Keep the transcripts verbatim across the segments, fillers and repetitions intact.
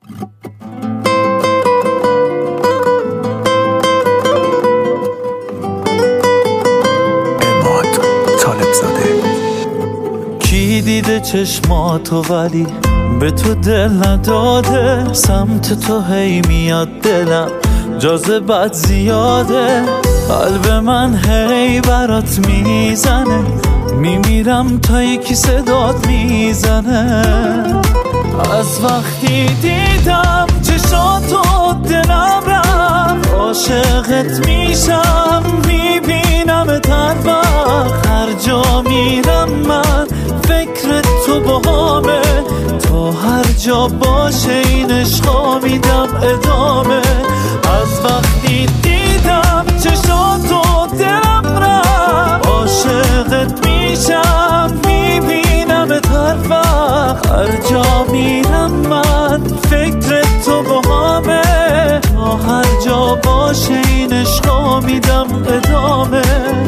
کی دیده چشماتو ولی به تو دل نداده، سمت تو هی میاد دلم جاذبت زیاده، قلب من هی برات میزنه، میمیرم تا یکی صدات میزنه. از وقتی دیدم چشاتو دلم رفت، عاشقت میشم میبینم هر وقت، هر جا میرم من فکر تو باهامه، تا هر جا باشه این عشقا میدم ادامه. از وقتی دیدم چشاتو دلم رفت، عاشقت میشم میبینم هر وقت، هر جا میرم من فکر تو باهامه، تا هر جا باشه این عشقا میدم ادامه.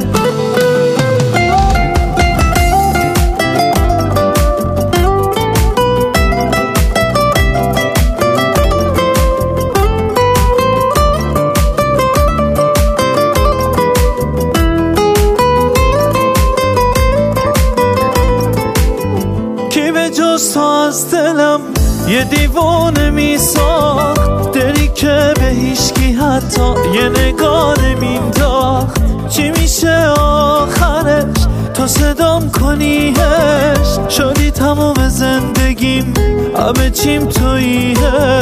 جز تو از دلم یه دیوانه میساخت، دلی که به هیچکی حتی یه نگاه نمینداخت. چی میشه آخرش تو صدام کنیش، شدی تمام زندگیم همه چیم توییش.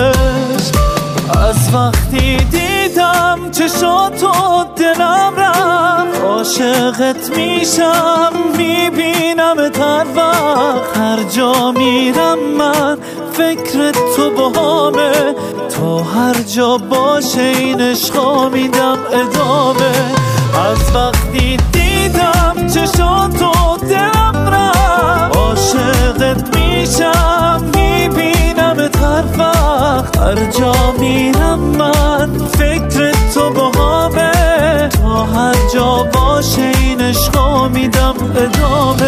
از وقتی دیدم چشاتو دلم رفت، عاشقت میشم میبینم هر وقت، هر جا میرم من فکر تو باهامه، تا هر جا باشه این عشقا میدم ادامه. از وقتی دیدم چشاتو دلم رفت، عاشقت میشم میبینم هر وقت، هر جا میرم من فکر تو باهامه، تا هر جا باشه این عشقا میدم ادامه.